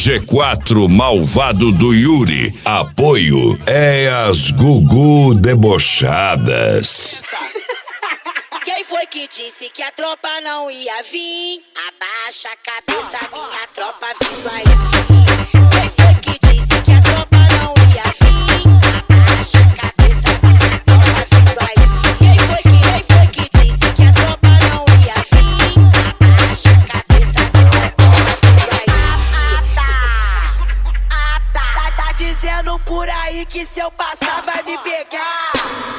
G4 malvado do Yuri. Apoio é as Gugu debochadas. Quem foi que disse que a tropa não ia vir? Abaixa a cabeça, minha tropa vindo aí. Quem foi que disse que a tropa não ia vir? Abaixa a cabeça, minha tropa vindo aí. Quem foi que disse que a tropa não ia vir? Abaixa a cabeça, minha tropa vindo aí. Tá dizendo por aí que se eu passar vai me pegar.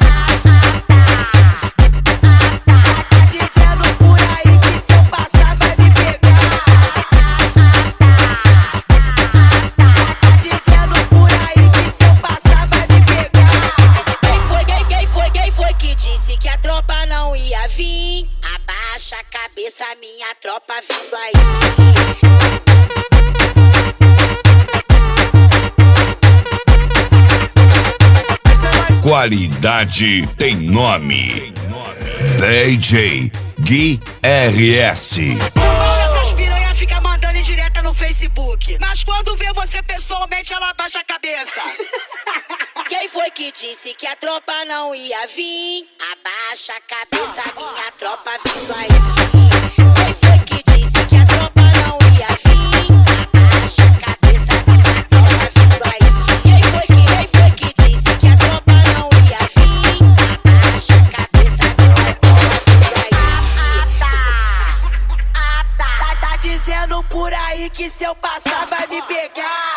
Abaixa a cabeça, minha tropa vindo aí. Qualidade tem nome. DJ Gui RS. Essas piranha fica mandando indireta no Facebook, mas quando vê você pessoalmente ela abaixa a cabeça. Quem foi que disse que a tropa não ia vir? Abaixa a cabeça, minha tropa vindo aí. Quem foi que disse que a tropa não ia vir? Abaixa a cabeça, minha tropa vindo aí. Quem foi que disse que a tropa não ia vir? Abaixa a cabeça, minha tropa vindo aí. Tá dizendo por aí que se eu passar vai me pegar.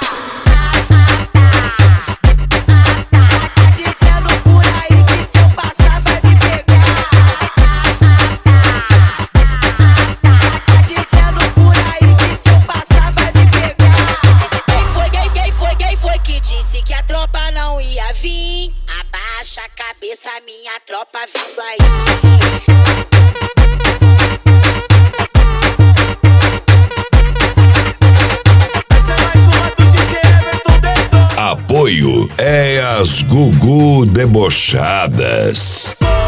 Abaixa a cabeça, minha tropa vindo aí. Apoio é as Gugu debochadas.